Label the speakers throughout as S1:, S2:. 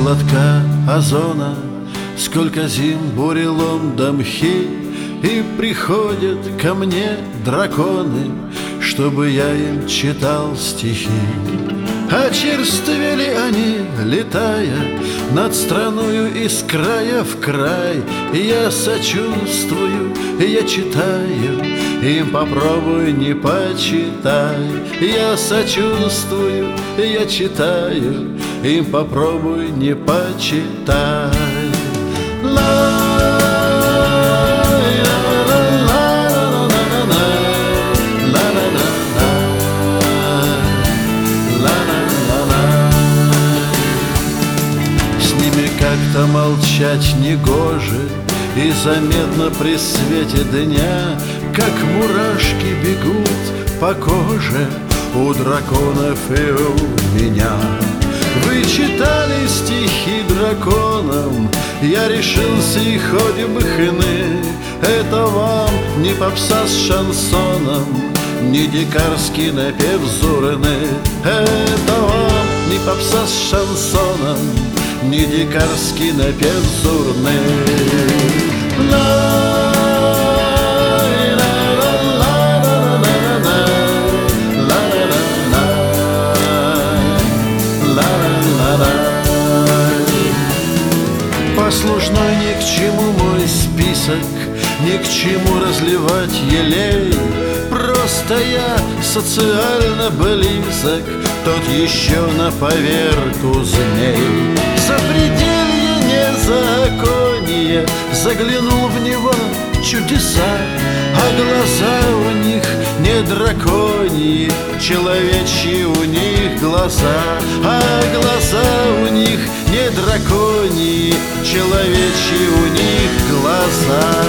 S1: глотка озона, сколько зим бурелом до мхи, и приходят ко мне драконы, чтобы я им читал стихи. Очерствели они, летая над страною из края в край. Я сочувствую, я читаю, им попробуй не почитай. Я сочувствую, я читаю, им попробуй не почитай. Как-то молчать негоже, и заметно при свете дня, как мурашки бегут по коже у драконов и у меня. Вы читали стихи драконам, я решился и ходим хны. Это вам не попса с шансоном, не дикарский напев Зурны. Это вам не попса с шансоном, не дикарский напев Зурны. Послужной ни к чему мой список, ни к чему разливать елей. Просто я социально близок, тот еще на поверку змей. Запределье незаконие, заглянул в него чудеса, а глаза у них не драконьи, человечьи у них глаза. А глаза у них не драконьи, человечьи у них глаза.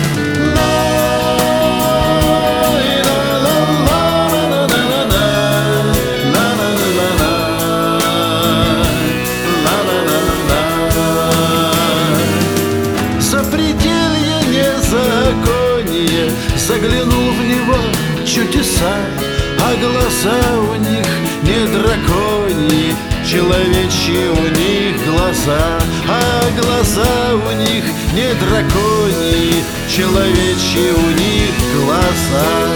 S1: Запределье незаконие, заглянул в него чудеса, а глаза у них не драконьи, человечьи у них глаза. А глаза у них не драконьи, человечьи у них глаза.